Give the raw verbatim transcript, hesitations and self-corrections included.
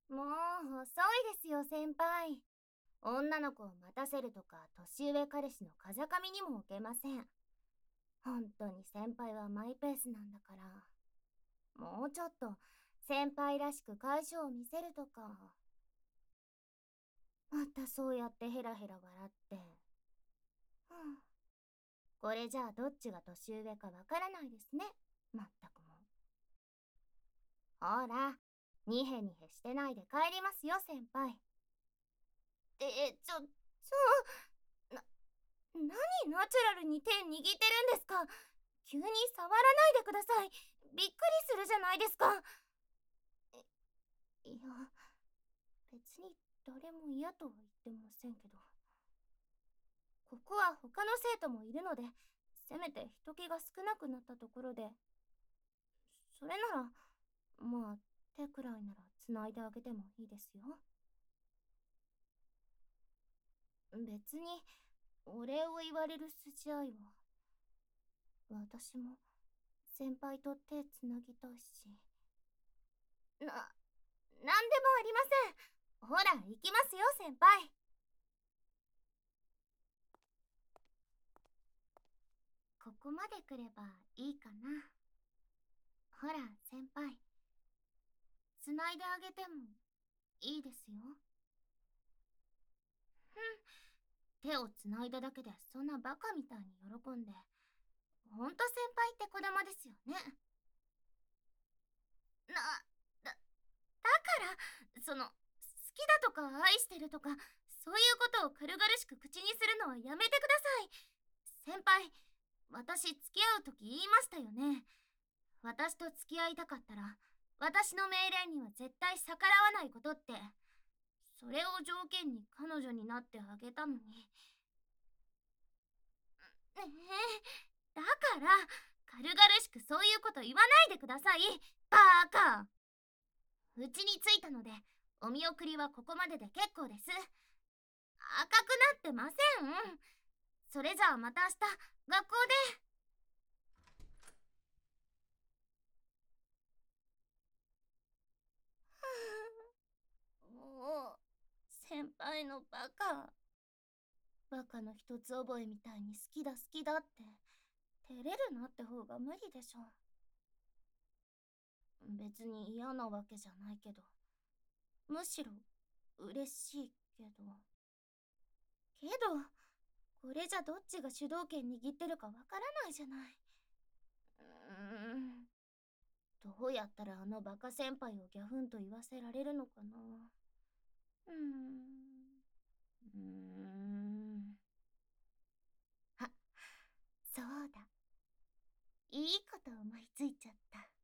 もう遅いですよ先輩。女の子を待たせるとか年上彼氏の風上にも置けません。本当に先輩はマイペースなんだから、もうちょっと先輩らしく会社を見せるとか。またそうやってヘラヘラ笑って、うん、これじゃあどっちが年上かわからないですね。まったくもう。ほら、ニヘニヘしてないで帰りますよ先輩。え、ちょ、ちょ、な、何ナチュラルに手握ってるんですか？急に触らないでください。びっくりするじゃないですか。いや、別に誰も嫌とは言ってませんけど。ここは他の生徒もいるので、せめて人気が少なくなったところで、それなら、まあ、手くらいなら繋いであげてもいいですよ。別に、お礼を言われる筋合いは、私も先輩と手つなぎたいし。な、なんでもありません。ほら、行きますよ、先輩。ここまで来ればいいかな。ほら、先輩。繋いであげてもいいですよ。ふん、手を繋いだだけでそんなバカみたいに喜んで。ほんと先輩って子供ですよね。な、だ、だから、その、好きだとか愛してるとか、そういうことを軽々しく口にするのはやめてください。先輩、私付き合うとき言いましたよね。私と付き合いたかったら、私の命令には絶対逆らわないことって。それを条件に彼女になってあげたのに。ええ、だから軽々しくそういうこと言わないでください。バーカ。うちに着いたのでお見送りはここまでで結構です。赤くなってません。それじゃあまた明日学校で。もう先輩のバカバカの一つ覚えみたいに好きだ好きだって照れるなって方が無理でしょ。別に嫌なわけじゃないけど、むしろ嬉しいけど。けどこれじゃどっちが主導権握ってるかわからないじゃない。うーん、どうやったらあのバカ先輩をギャフンと言わせられるのかな。うーんうーんあ、そうだ、いいこと思いついちゃった。